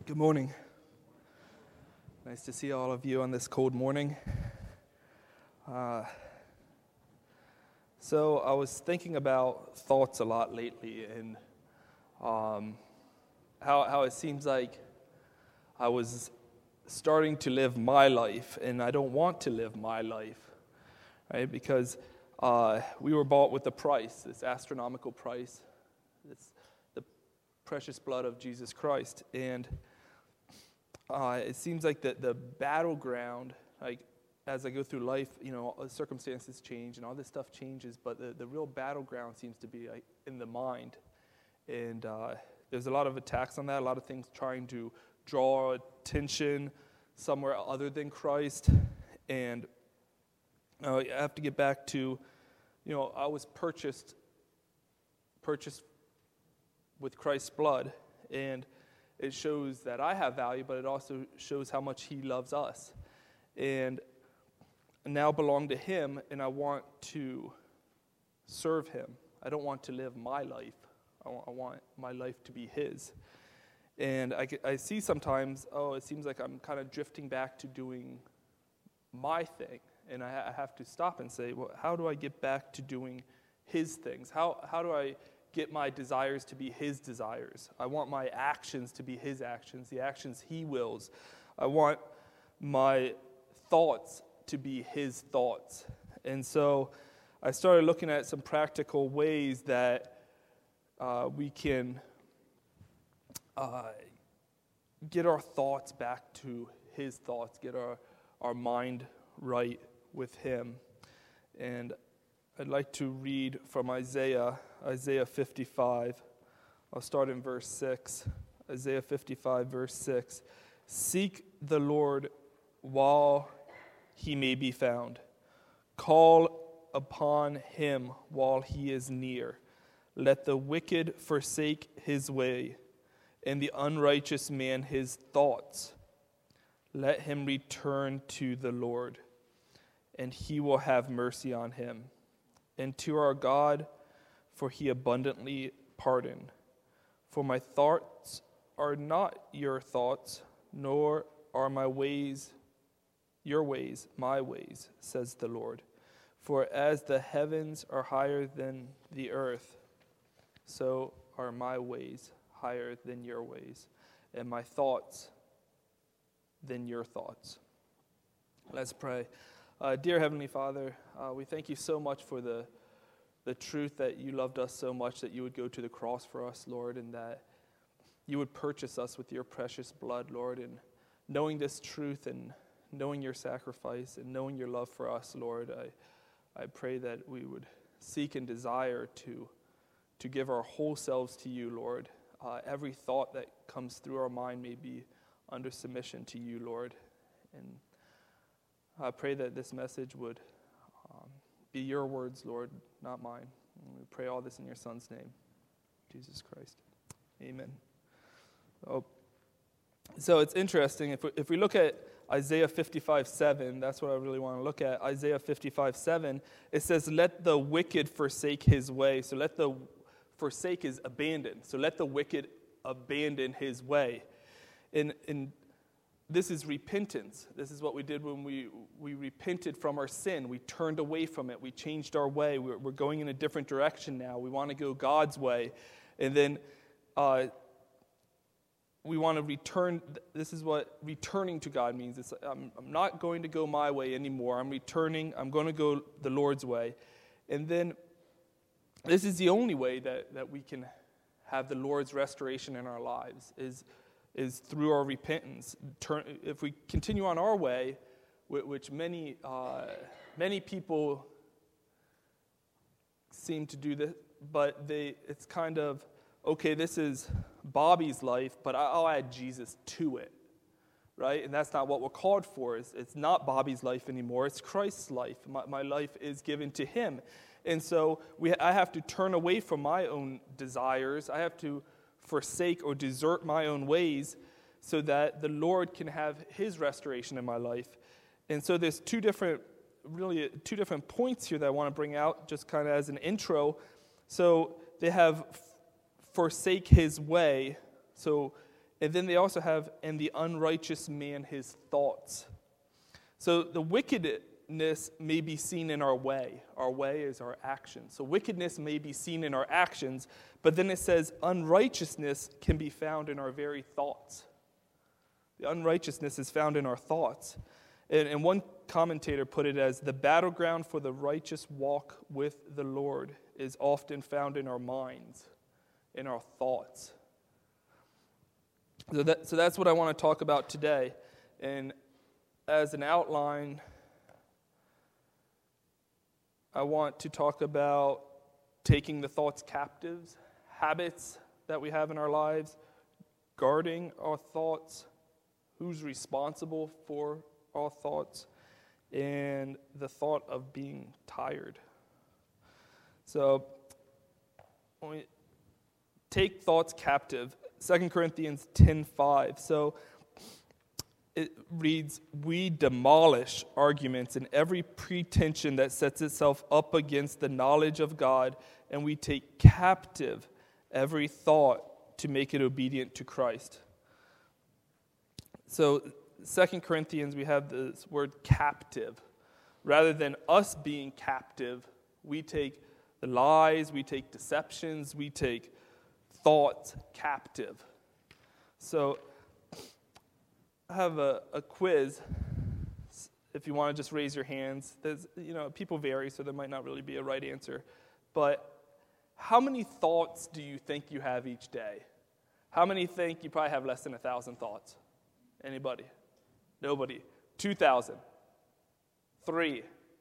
Good morning. Nice to see all of you on this cold morning. So I was thinking about thoughts a lot lately, and how it seems like I was starting to live my life, and I don't want to live my life, right? Because we were bought with a price, this astronomical price. It's the precious blood of Jesus Christ, and it seems like the battleground, like as I go through life, circumstances change and all this stuff changes, but the real battleground seems to be like in the mind. And there's a lot of attacks on that, a lot of things trying to draw attention somewhere other than Christ. And I have to get back to, I was purchased with Christ's blood, and it shows that I have value, but it also shows how much He loves us. And I now belong to Him, and I want to serve Him. I don't want to live my life. I want my life to be His. And I see sometimes, it seems like I'm kind of drifting back to doing my thing. And I have to stop and say, well, how do I get back to doing His things? How do I get my desires to be His desires? I want my actions to be His actions, the actions He wills. I want my thoughts to be His thoughts. And so I started looking at some practical ways that we can get our thoughts back to His thoughts, get our mind right with Him. And I'd like to read from Isaiah 55. I'll start in verse 6. Isaiah 55, verse 6. Seek the Lord while He may be found. Call upon Him while He is near. Let the wicked forsake his way, and the unrighteous man his thoughts. Let him return to the Lord, and He will have mercy on him. And to our God, for He abundantly pardon. For my thoughts are not your thoughts, nor are my ways your ways, my ways, says the Lord. For as the heavens are higher than the earth, so are my ways higher than your ways, and my thoughts than your thoughts. Let's pray. Dear Heavenly Father, we thank You so much for the truth that You loved us so much that You would go to the cross for us, Lord, and that You would purchase us with Your precious blood, Lord. And knowing this truth and knowing Your sacrifice and knowing Your love for us, Lord, I pray that we would seek and desire to give our whole selves to You, Lord. Every thought that comes through our mind may be under submission to You, Lord. And I pray that this message would be Your words, Lord, not mine. And we pray all this in Your Son's name, Jesus Christ. Amen. So it's interesting. If we look at Isaiah 55:7, that's what I really want to look at. Isaiah 55:7, it says, let the wicked forsake his way. So let the forsake is abandon. So let the wicked abandon his way. And this is repentance. This is what we did when we repented from our sin. We turned away from it. We changed our way. We're going in a different direction now. We want to go God's way. And then we want to return. This is what returning to God means. It's I'm not going to go my way anymore. I'm returning. I'm going to go the Lord's way. And then this is the only way that we can have the Lord's restoration in our lives is through our repentance. If we continue on our way, which many people seem to do this, but it's kind of, okay, this is Bobby's life, but I'll add Jesus to it, right? And that's not what we're called for. It's not Bobby's life anymore. It's Christ's life. My life is given to Him. And so I have to turn away from my own desires. I have to forsake or desert my own ways so that the Lord can have His restoration in my life. And so there's two different points here that I want to bring out just kind of as an intro. So they have forsake His way. So And then they also have, and the unrighteous man his thoughts. So the wickedness may be seen in our way. Our way is our actions. So wickedness may be seen in our actions, but then it says unrighteousness can be found in our very thoughts. The unrighteousness is found in our thoughts. And one commentator put it as, the battleground for the righteous walk with the Lord is often found in our minds, in our thoughts. So that's what I want to talk about today. And as an outline, I want to talk about taking the thoughts captives, habits that we have in our lives, guarding our thoughts, who's responsible for our thoughts, and the thought of being tired. So, when we take thoughts captive, 2 Corinthians 10:5. So, it reads, we demolish arguments and every pretension that sets itself up against the knowledge of God, and we take captive every thought to make it obedient to Christ. So 2 Corinthians, we have this word captive. Rather than us being captive, we take the lies, we take deceptions, we take thoughts captive. So I have a quiz. If you want to just raise your hands. There's, people vary, so there might not really be a right answer. But how many thoughts do you think you have each day? How many think you probably have less than 1,000 thoughts? Anybody? Nobody. 2,000. 3.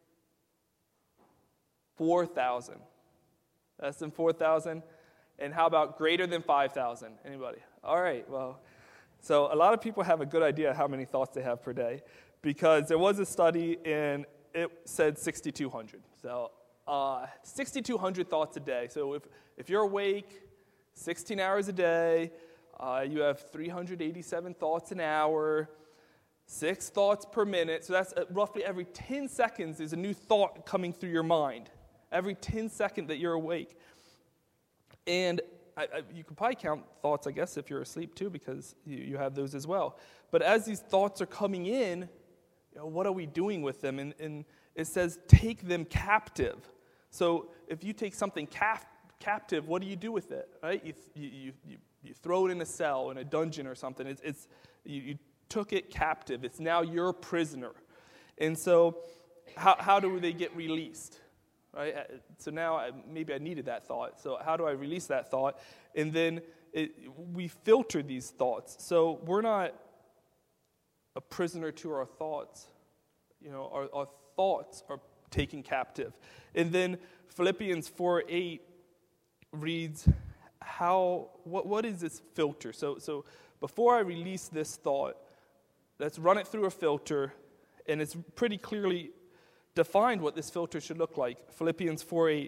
4,000. Less than 4,000. And how about greater than 5,000? Anybody? All right, well, so a lot of people have a good idea how many thoughts they have per day, because there was a study and it said 6,200. So 6,200 thoughts a day. So if you're awake 16 hours a day, you have 387 thoughts an hour, 6 thoughts per minute. So that's roughly every 10 seconds is a new thought coming through your mind. Every 10 seconds that you're awake. And you could probably count thoughts, I guess, if you're asleep too, because you have those as well. But as these thoughts are coming in, what are we doing with them? And it says, take them captive. So if you take something captive, what do you do with it? Right? You throw it in a cell, in a dungeon or something. You took it captive. It's now your prisoner. And so how do they get released? Right? So now maybe I needed that thought. So how do I release that thought? And then we filter these thoughts. So we're not a prisoner to our thoughts. Our thoughts are taken captive. And then Philippians 4:8 reads, what is this filter? So before I release this thought, let's run it through a filter, and it's pretty clearly defined what this filter should look like. Philippians 4:8.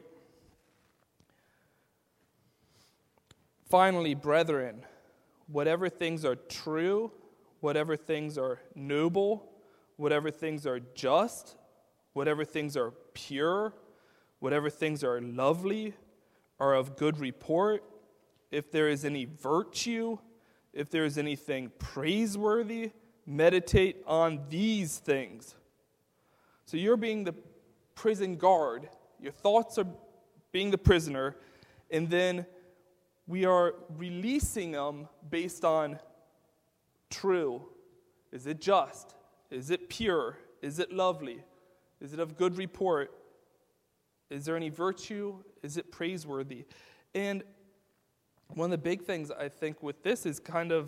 Finally, brethren, whatever things are true, whatever things are noble, whatever things are just, whatever things are pure, whatever things are lovely, are of good report, if there is any virtue, if there is anything praiseworthy, meditate on these things. So you're being the prison guard, your thoughts are being the prisoner, and then we are releasing them based on true. Is it just? Is it pure? Is it lovely? Is it of good report? Is there any virtue? Is it praiseworthy? And one of the big things I think with this is kind of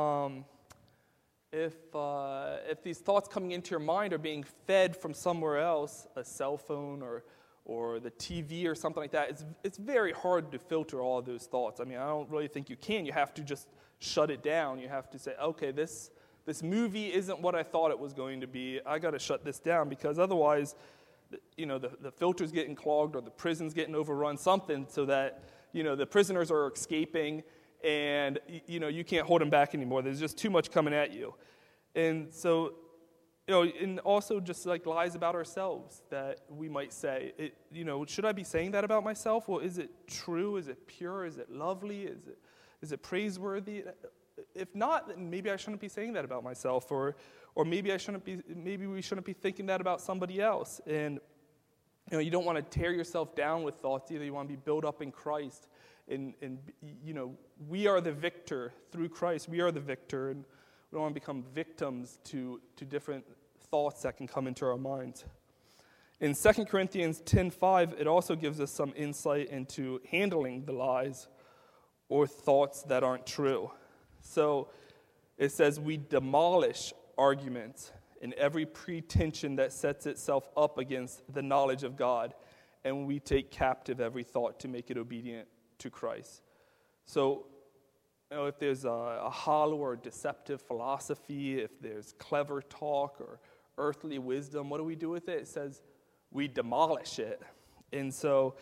if these thoughts coming into your mind are being fed from somewhere else, a cell phone or the TV or something like that, it's very hard to filter all of those thoughts. I mean, I don't really think you can. You have to just shut it down. You have to say, okay, this movie isn't what I thought it was going to be. I got to shut this down, because otherwise, the filter's getting clogged or the prison's getting overrun, something, so that, the prisoners are escaping and, you can't hold them back anymore. There's just too much coming at you. And so, and also just like lies about ourselves that we might say, should I be saying that about myself? Well, is it true? Is it pure? Is it lovely? Is it praiseworthy? if not, then maybe I shouldn't be saying that about myself, or maybe we shouldn't be thinking that about somebody else. And you don't want to tear yourself down with thoughts either. You want to be built up in Christ. And we are the victor through Christ. We are the victor, and we don't want to become victims to different thoughts that can come into our minds. In 2 Corinthians 10:5, it also gives us some insight into handling the lies or thoughts that aren't true. So it says we demolish arguments and every pretension that sets itself up against the knowledge of God, and we take captive every thought to make it obedient to Christ. So, if there's a hollow or deceptive philosophy, if there's clever talk or earthly wisdom, what do we do with it? It says we demolish it. And so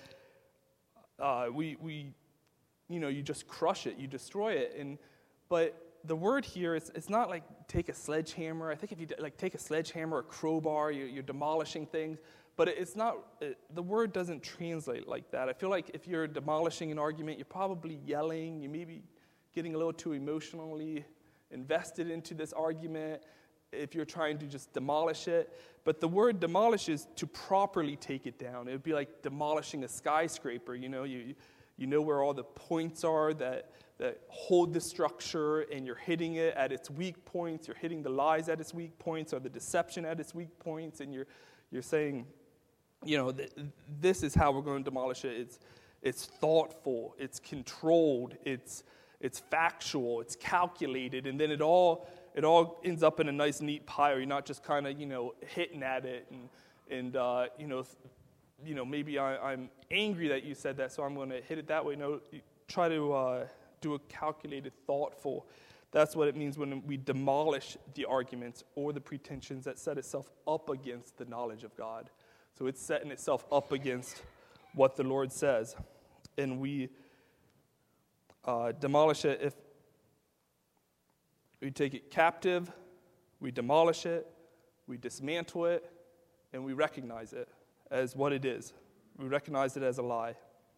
you just crush it, you destroy it. But the word here is, it's not like take a sledgehammer. I think if you take a sledgehammer or crowbar, you're demolishing things. But it's not, the word doesn't translate like that. I feel like if you're demolishing an argument, you're probably yelling, you may be getting a little too emotionally invested into this argument if you're trying to just demolish it. But the word demolish is to properly take it down. It would be like demolishing a skyscraper. You know where all the points are that hold the structure, and you're hitting it at its weak points. You're hitting the lies at its weak points, or the deception at its weak points, and you're saying, this is how we're going to demolish it. It's thoughtful, it's controlled, it's factual, it's calculated, and then it all ends up in a nice, neat pile. You're not just kind of hitting at it, and maybe I'm angry that you said that, so I'm going to hit it that way. No, you try to do a calculated, thoughtful. That's what it means when we demolish the arguments or the pretensions that set itself up against the knowledge of God. So it's setting itself up against what the Lord says. And we demolish it if we take it captive, we demolish it, we dismantle it, and we recognize it as what it is. We recognize it as a lie.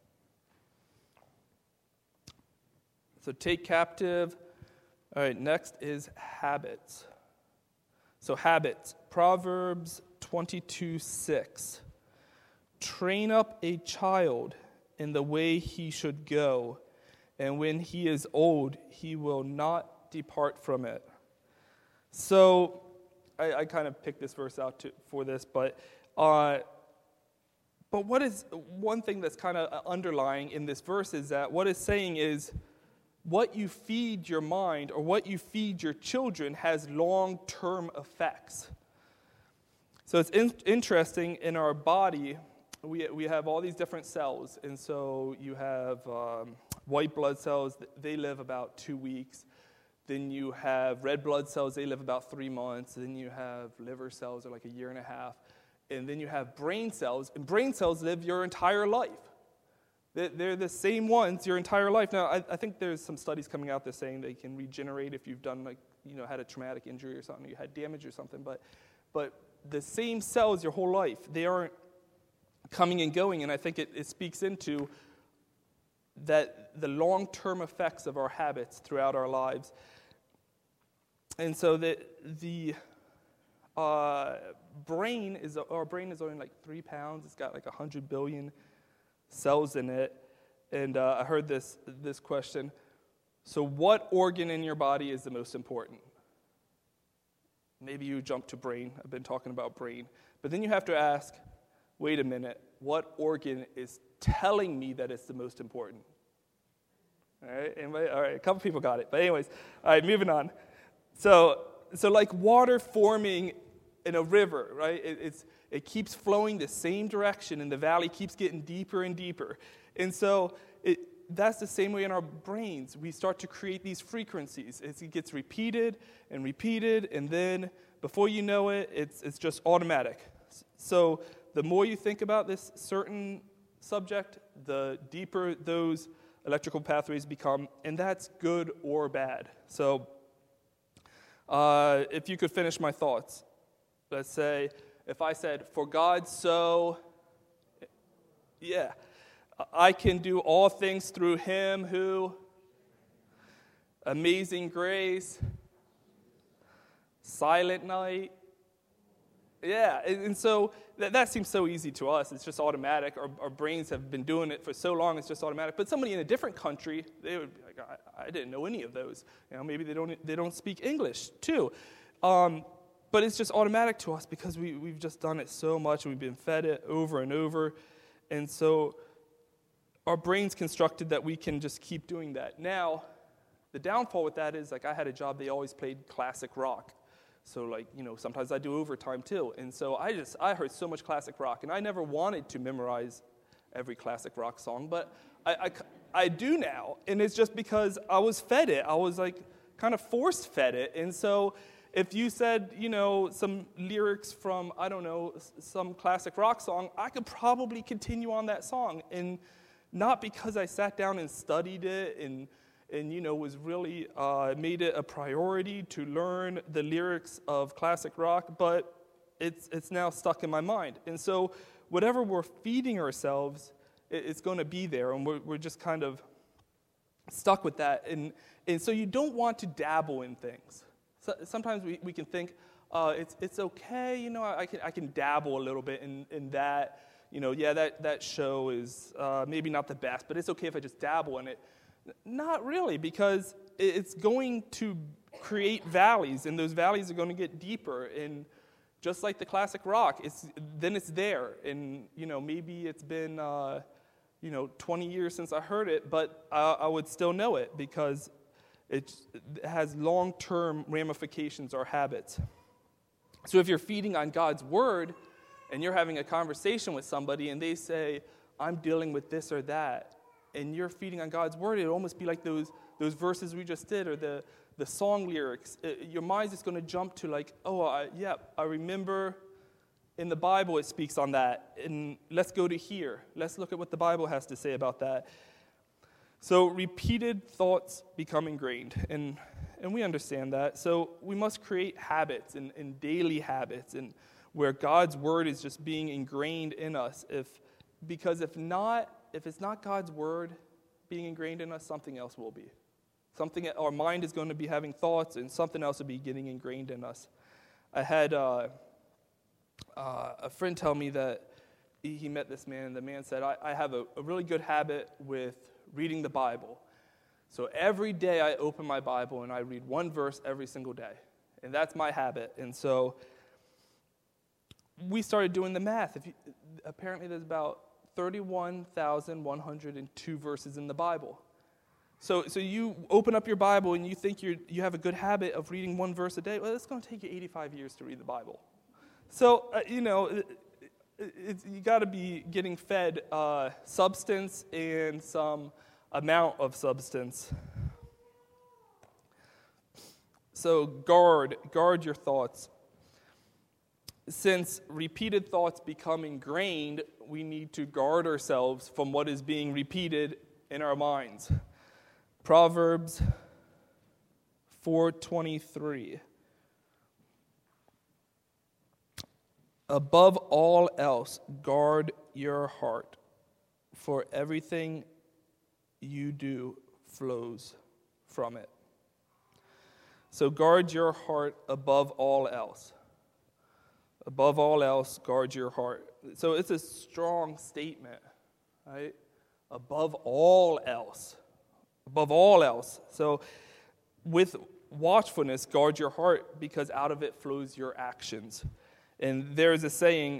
So take captive. All right, next is habits. So habits. Proverbs 22:6. Train up a child in the way he should go, and when he is old, he will not depart from it. So I kind of picked this verse out for this, but what is one thing that's kind of underlying in this verse is that what it's saying is what you feed your mind or what you feed your children has long-term effects. So it's interesting, in our body, we have all these different cells. And so you have white blood cells, they live about 2 weeks. Then you have red blood cells, they live about 3 months. Then you have liver cells, they're like 1.5 years. And then you have brain cells, and brain cells live your entire life. They're the same ones your entire life. Now, I think there's some studies coming out that saying they can regenerate if you've done had a traumatic injury or something, you had damage or something. But the same cells your whole life, they aren't coming and going. And I think it speaks into that the long-term effects of our habits throughout our lives. And so our brain is only like 3 pounds. It's got like 100 billion cells in it. And I heard this question. So what organ in your body is the most important? Maybe you jump to brain. I've been talking about brain. But then you have to ask, wait a minute, what organ is telling me that it's the most important? All right, anybody? All right, a couple people got it. But anyways, all right, moving on. So like water forming in a river, right? It keeps flowing the same direction, and the valley keeps getting deeper and deeper. And so that's the same way in our brains. We start to create these frequencies. It gets repeated, and then before you know it, it's just automatic. So the more you think about this certain subject, the deeper those electrical pathways become, and that's good or bad. So if you could finish my thoughts. Let's say, if I said, for God so, I can do all things through him who, Amazing Grace, Silent Night. Yeah, and so that seems so easy to us. It's just automatic. Our brains have been doing it for so long, it's just automatic. But somebody in a different country, they would be like, I didn't know any of those. Maybe they don't speak English too. But it's just automatic to us because we've just done it so much and we've been fed it over and over. And so our brain's constructed that we can just keep doing that. Now, the downfall with that is, I had a job, they always played classic rock. So, sometimes I do overtime too. And so I heard so much classic rock, and I never wanted to memorize every classic rock song, but I do now. And it's just because I was fed it. I was kind of force fed it. And so if you said, some lyrics from, I don't know, some classic rock song, I could probably continue on that song. And not because I sat down and studied it and was really made it a priority to learn the lyrics of classic rock, but it's now stuck in my mind. And so whatever we're feeding ourselves, it's going to be there, and we're just kind of stuck with that. And so you don't want to dabble in things. So sometimes we can think, it's okay, I can dabble a little bit in that. That show is maybe not the best, but it's okay if I just dabble in it. Not really, because it's going to create valleys, and those valleys are going to get deeper. And just like the classic rock, it's there. And, maybe it's been, 20 years since I heard it, but I would still know it because it has long-term ramifications or habits. So if you're feeding on God's word and you're having a conversation with somebody and they say, I'm dealing with this or that, and you're feeding on God's word, it would almost be like those verses we just did, or the song lyrics. Your mind's just going to jump to I remember in the Bible it speaks on that, and let's go to here. Let's look at what the Bible has to say about that. So repeated thoughts become ingrained, and we understand that. So we must create habits and daily habits, and where God's word is just being ingrained in us. Because if it's not God's word being ingrained in us, something else will be. Our mind is going to be having thoughts, and something else will be getting ingrained in us. I had a friend tell me that he met this man, and the man said, I have a really good habit with reading the Bible. So every day I open my Bible and I read one verse every single day. And that's my habit. And so we started doing the math. Apparently there's about 31,102 verses in the Bible. So you open up your Bible and you think you have a good habit of reading one verse a day. Well, it's going to take you 85 years to read the Bible. So, you got to be getting fed substance and some amount of substance. So guard your thoughts. Since repeated thoughts become ingrained, we need to guard ourselves from what is being repeated in our minds. Proverbs 4:23. Above all else, guard your heart, for everything you do flows from it. So guard your heart above all else. Above all else, guard your heart. So it's a strong statement, right? Above all else. Above all else. So with watchfulness, guard your heart, because out of it flows your actions. And there's a saying,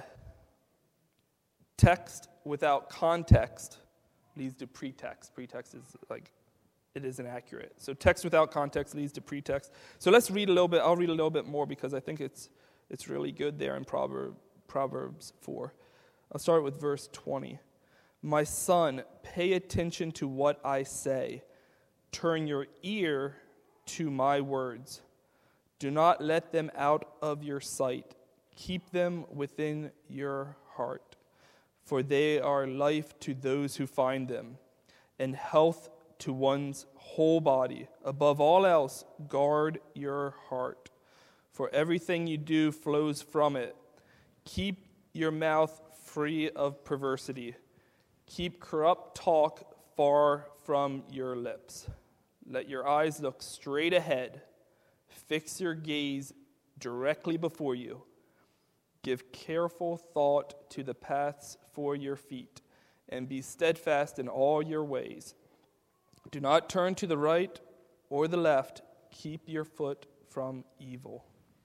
text without context leads to pretext. Pretext is it isn't accurate. So text without context leads to pretext. So let's read a little bit. I'll read a little bit more because I think it's really good there in Proverbs 4. I'll start with verse 20. My son, pay attention to what I say. Turn your ear to my words. Do not let them out of your sight. Keep them within your heart, for they are life to those who find them, and health to one's whole body. Above all else, guard your heart, for everything you do flows from it. Keep your mouth free of perversity. Keep corrupt talk far from your lips. Let your eyes look straight ahead. Fix your gaze directly before you. Give careful thought to the paths for your feet, and be steadfast in all your ways. Do not turn to the right or the left. Keep your foot from evil.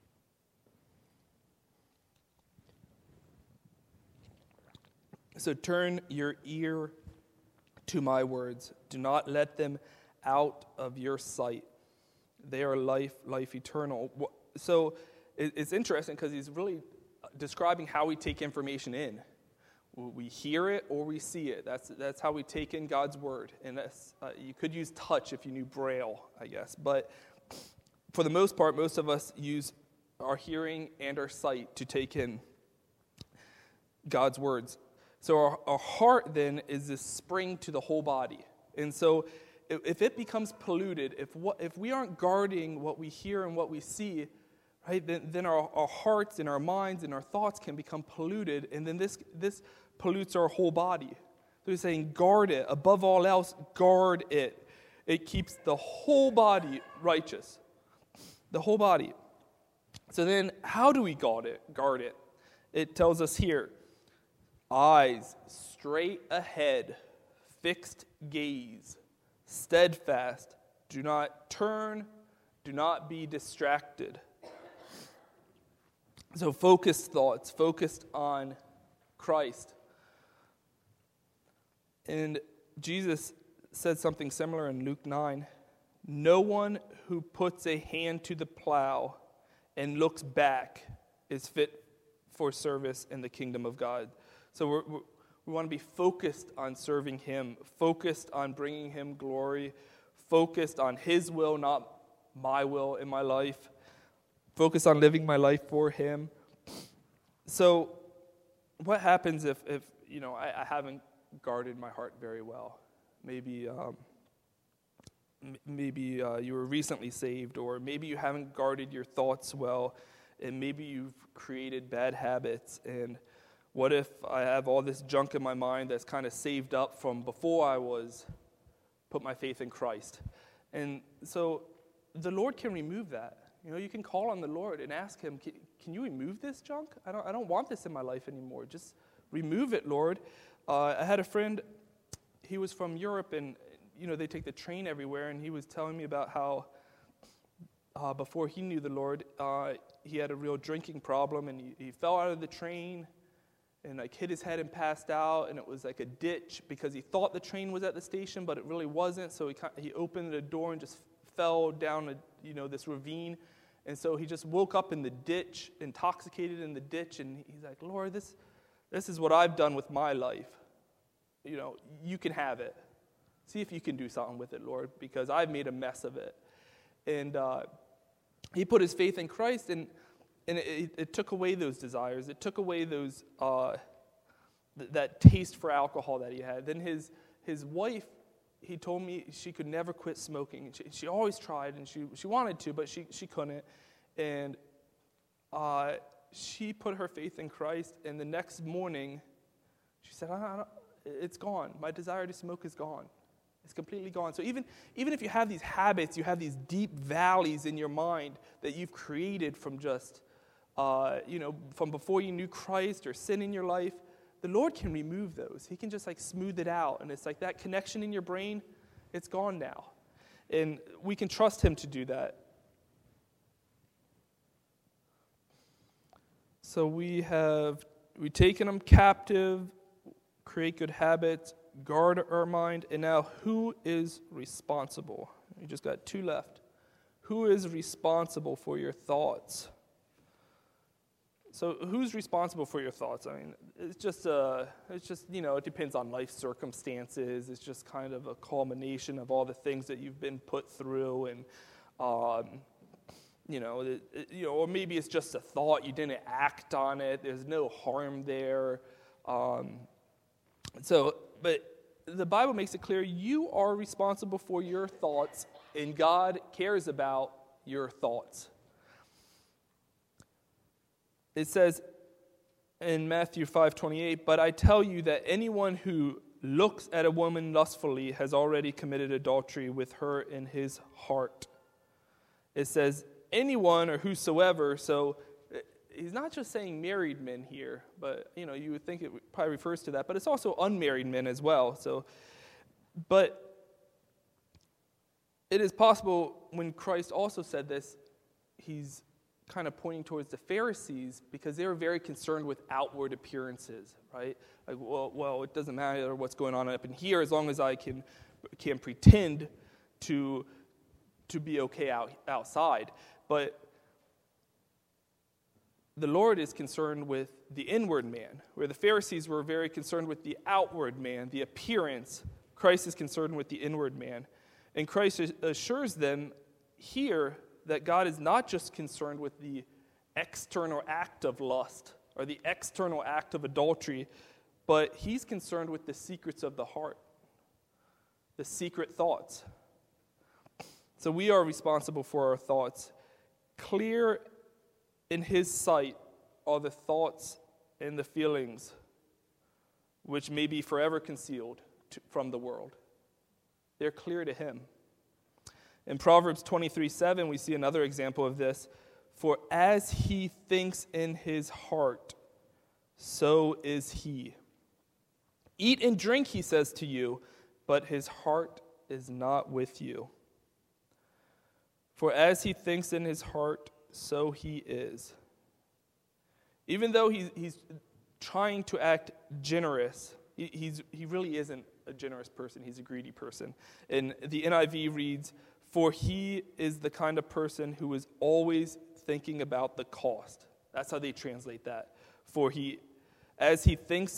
So turn your ear to my words. Do not let them out of your sight. They are life eternal. So it's interesting because he's really describing how we take information in. We hear it or we see it. That's how we take in God's word. And you could use touch if you knew Braille, I guess. But for the most part, most of us use our hearing and our sight to take in God's words. So our heart then is this spring to the whole body. And so if it becomes polluted, if we aren't guarding what we hear and what we see, right, then our hearts and our minds and our thoughts can become polluted, and then this pollutes our whole body. So he's saying, guard it. Above all else, guard it. It keeps the whole body righteous. The whole body. So then, how do we guard it? It tells us here, eyes straight ahead, fixed gaze, steadfast, do not turn, do not be distracted. So focused thoughts, focused on Christ. And Jesus said something similar in Luke 9. No one who puts a hand to the plow and looks back is fit for service in the kingdom of God. So we want to be focused on serving Him, focused on bringing Him glory, focused on His will, not my will in my life, focused on living my life for Him. So what happens if I haven't guarded my heart very well? Maybe you were recently saved, or maybe you haven't guarded your thoughts well, and maybe you've created bad habits. And what if I have all this junk in my mind that's kind of saved up from before I put my faith in Christ? And so the Lord can remove that. You can call on the Lord and ask Him, can you remove this junk? I don't want this in my life anymore. Just remove it, Lord. I had a friend, he was from Europe, and they take the train everywhere, and he was telling me about how before he knew the Lord, he had a real drinking problem, and he fell out of the train and hit his head and passed out, and it was like a ditch because he thought the train was at the station, but it really wasn't. So he opened the door and just fell down this ravine, and so he just woke up in the ditch, intoxicated in the ditch, and he's like, Lord, this is what I've done with my life. You can have it. See if you can do something with it, Lord, because I've made a mess of it. And he put his faith in Christ, and it took away those desires. It took away those that taste for alcohol that he had. Then his wife, he told me she could never quit smoking. She always tried, and she wanted to, but she couldn't. And she put her faith in Christ, and the next morning, she said, it's gone. My desire to smoke is gone. It's completely gone. So even if you have these habits, you have these deep valleys in your mind that you've created from just, from before you knew Christ or sin in your life, the Lord can remove those. He can just smooth it out. And it's like that connection in your brain, it's gone now. And we can trust Him to do that. So we've taken them captive, create good habits, guard our mind, and now who is responsible? We just got 2 left. Who is responsible for your thoughts? So who's responsible for your thoughts? I mean, it's just it depends on life circumstances. It's just kind of a culmination of all the things that you've been put through, and or maybe it's just a thought, you didn't act on it. There's no harm there. But the Bible makes it clear you are responsible for your thoughts, and God cares about your thoughts. It says in Matthew 5:28, but I tell you that anyone who looks at a woman lustfully has already committed adultery with her in his heart. It says, anyone or whosoever, so he's not just saying married men here, but you would think it probably refers to that, but it's also unmarried men as well. But it is possible when Christ also said this, he's kind of pointing towards the Pharisees because they were very concerned with outward appearances, right? Like, well, it doesn't matter what's going on up in here as long as I can pretend to be okay outside. But the Lord is concerned with the inward man, where the Pharisees were very concerned with the outward man, the appearance. Christ is concerned with the inward man. And Christ assures them here that God is not just concerned with the external act of lust or the external act of adultery, but he's concerned with the secrets of the heart, the secret thoughts. So we are responsible for our thoughts. Clear in his sight are the thoughts and the feelings which may be forever concealed from the world. They're clear to him. In Proverbs 23:7, we see another example of this. For as he thinks in his heart, so is he. Eat and drink, he says to you, but his heart is not with you. For as he thinks in his heart, so he is. Even though he's trying to act generous, he really isn't a generous person. He's a greedy person. And the NIV reads, for he is the kind of person who is always thinking about the cost. That's how they translate that. As he thinks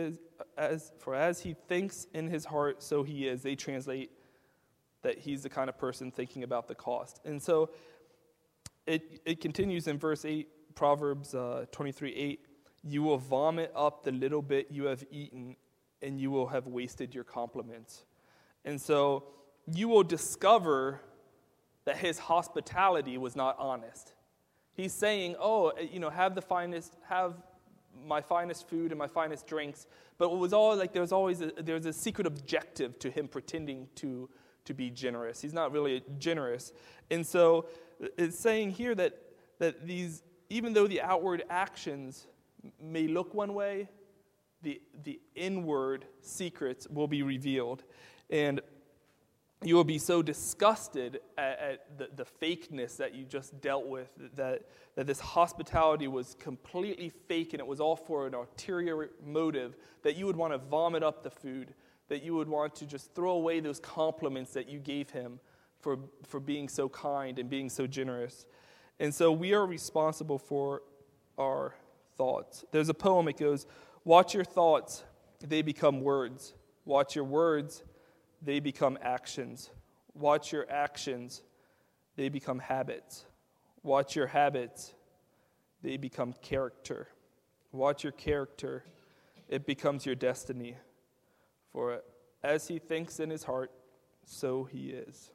in his heart, so he is. They translate that he's the kind of person thinking about the cost. And so it continues in verse 8, Proverbs 23:8. You will vomit up the little bit you have eaten, and you will have wasted your compliments. And so you will discover that his hospitality was not honest. He's saying, have my finest food and my finest drinks. But it was all like there was a secret objective to him pretending to be generous. He's not really generous. And so it's saying here that these, even though the outward actions may look one way, the inward secrets will be revealed. And you will be so disgusted at the fakeness that you just dealt with, that this hospitality was completely fake and it was all for an ulterior motive, that you would want to vomit up the food, that you would want to just throw away those compliments that you gave him for being so kind and being so generous. And so we are responsible for our thoughts. There's a poem, it goes, watch your thoughts, they become words. Watch your words, they become actions. Watch your actions, they become habits. Watch your habits, they become character. Watch your character, it becomes your destiny. For as he thinks in his heart, so he is.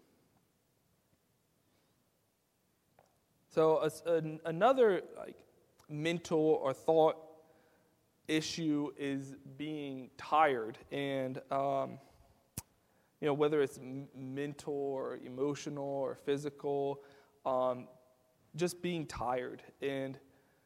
So another mental or thought issue is being tired, and whether it's mental or emotional or physical, just being tired. And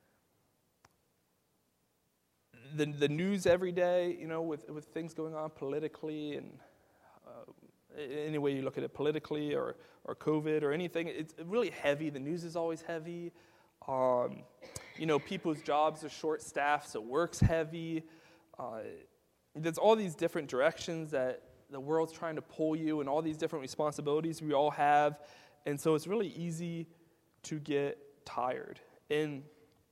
the news every day, with things going on politically and any way you look at it, politically or COVID or anything, it's really heavy. The news is always heavy. People's jobs are short-staffed, so work's heavy. There's all these different directions that the world's trying to pull you, and all these different responsibilities we all have. And so it's really easy to get tired. And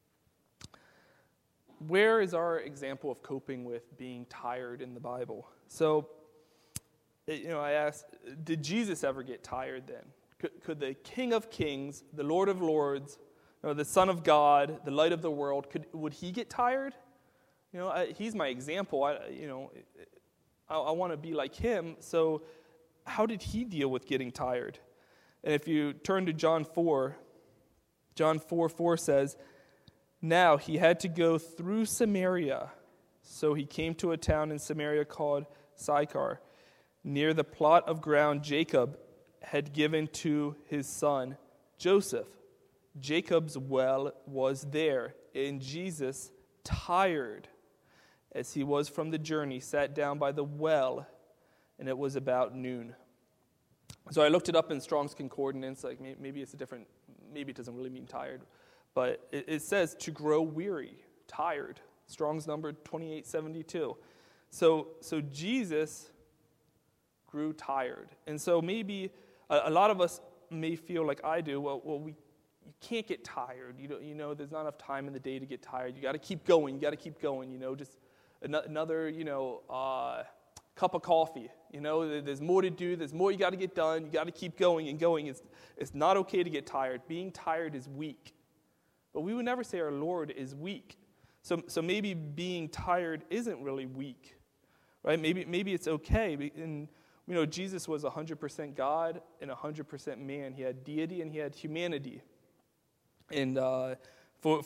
where is our example of coping with being tired in the Bible? So, I asked, did Jesus ever get tired then? Could the King of Kings, the Lord of Lords, the Son of God, the light of the world, would he get tired? He's my example. I want to be like him. So how did he deal with getting tired? And if you turn to John 4:4 says, now he had to go through Samaria. So he came to a town in Samaria called Sychar, near the plot of ground Jacob had given to his son Joseph. Jacob's well was there, and Jesus, tired as he was from the journey, sat down by the well, and it was about noon. So I looked it up in Strong's Concordance. Like maybe it's a different, maybe it doesn't really mean tired, but it says to grow weary, tired. Strong's number 2872. So Jesus grew tired, and so maybe a lot of us may feel like I do. You can't get tired. You know, there's not enough time in the day to get tired. You got to keep going. You got to keep going. You know, just another cup of coffee. You know, there's more to do. There's more you got to get done. You got to keep going and going. It's not okay to get tired. Being tired is weak. But we would never say our Lord is weak. So maybe being tired isn't really weak, right? Maybe it's okay. And Jesus was 100% God and 100% man. He had deity and he had humanity. And for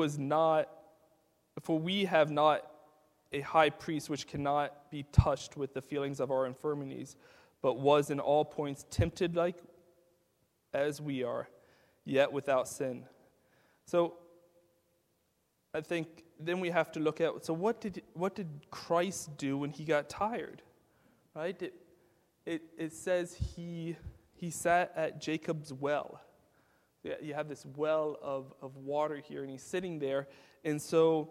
we have not a high priest which cannot be touched with the feelings of our infirmities, but was in all points tempted like as we are, yet without sin. So I think then we have to look at, so what did Christ do when he got tired? Right? It says he sat at Jacob's well. You have this well of water here, and he's sitting there. And so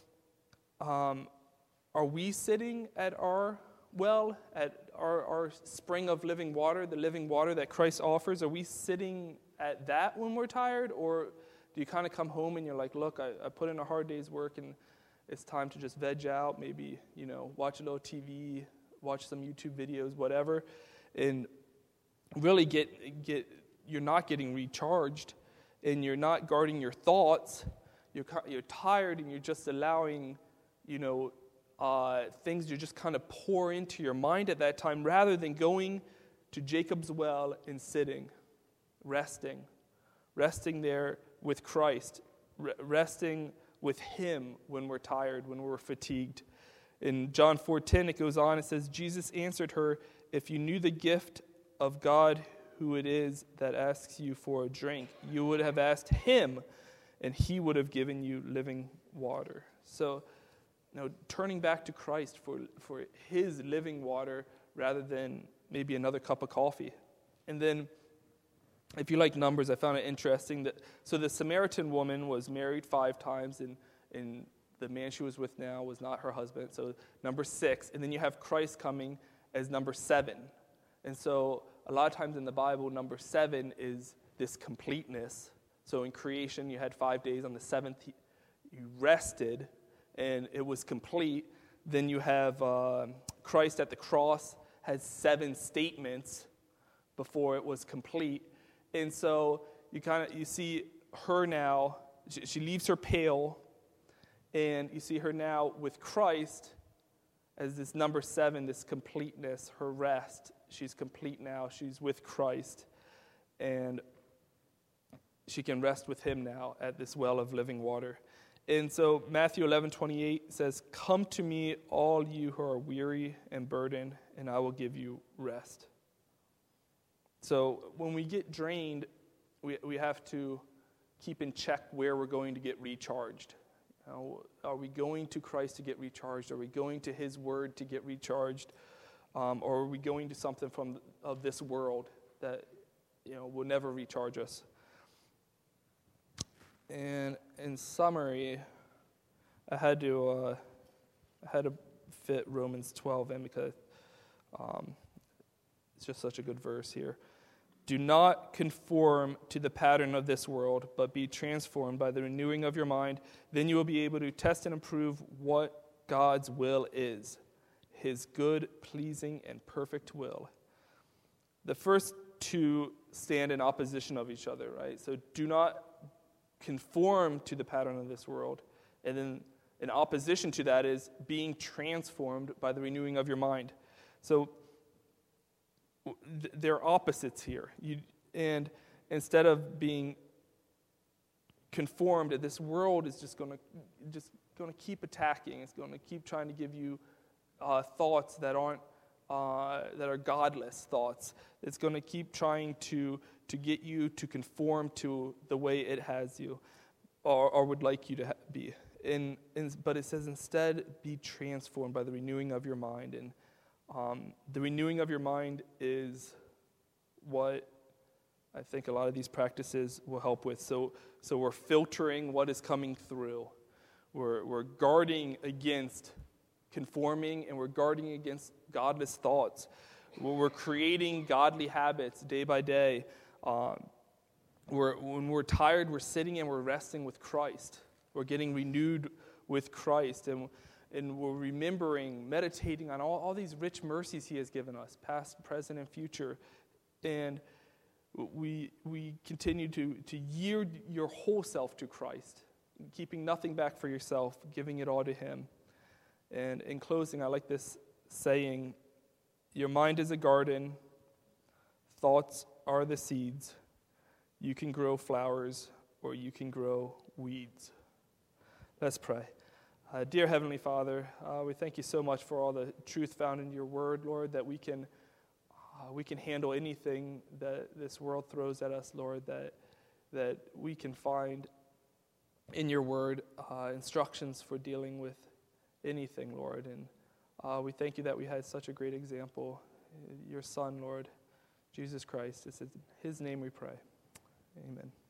are we sitting at our well, at our spring of living water, the living water that Christ offers? Are we sitting at that when we're tired? Or do you kind of come home and you're like, look, I put in a hard day's work and it's time to just veg out, maybe, watch a little TV, watch some YouTube videos, whatever, and really you're not getting recharged, and you're not guarding your thoughts. You're tired, and you're just allowing, things to just kind of pour into your mind at that time, rather than going to Jacob's well and sitting, resting there with Christ, resting with him when we're tired, when we're fatigued. In John 4:10, it goes on, it says, Jesus answered her, if you knew the gift of God, who it is that asks you for a drink, you would have asked him, and he would have given you living water. So, turning back to Christ for his living water rather than maybe another cup of coffee. And then, if you like numbers, I found it interesting that, so the Samaritan woman was married 5 times, and the man she was with now was not her husband, so number 6. And then you have Christ coming as number 7. And so a lot of times in the Bible, number 7 is this completeness. So in creation, you had 5 days. On the 7th, you rested, and it was complete. Then you have Christ at the cross has 7 statements before it was complete. And so you see her now, she leaves her pail, and you see her now with Christ as this number 7, this completeness, her rest. She's complete now. She's with Christ, and she can rest with him now at this well of living water. And so Matthew 11:28 says, come to me, all you who are weary and burdened, and I will give you rest. So when we get drained, we have to keep in check where we're going to get recharged. Are we going to Christ to get recharged? Are we going to his word to get recharged? Or are we going to something of this world that will never recharge us? And in summary, I had to fit Romans 12 in because it's just such a good verse here. Do not conform to the pattern of this world, but be transformed by the renewing of your mind. Then you will be able to test and approve what God's will is, his good, pleasing, and perfect will. The first 2 stand in opposition of each other, right? So do not conform to the pattern of this world. And then in opposition to that is being transformed by the renewing of your mind. So they're opposites here. And instead of being conformed, this world is just going to keep attacking. It's going to keep trying to give you thoughts that aren't that are godless thoughts. It's going to keep trying to get you to conform to the way it has you or would like you to be. But it says instead, be transformed by the renewing of your mind. And the renewing of your mind is what I think a lot of these practices will help with. So we're filtering what is coming through. We're guarding against conforming, and we're guarding against godless thoughts. We're creating godly habits day by day. When we're tired, we're sitting and we're resting with Christ. We're getting renewed with Christ, and we're remembering, meditating on all these rich mercies he has given us, past, present, and future. And we continue to yield your whole self to Christ, keeping nothing back for yourself, giving it all to him. And in closing, I like this saying, your mind is a garden, thoughts are the seeds. You can grow flowers or you can grow weeds. Let's pray. Dear Heavenly Father, we thank you so much for all the truth found in your word, Lord, that we can handle anything that this world throws at us, Lord, that we can find in your word instructions for dealing with anything, Lord. And we thank you that we had such a great example, your Son, Lord, Jesus Christ. It's in his name we pray. Amen.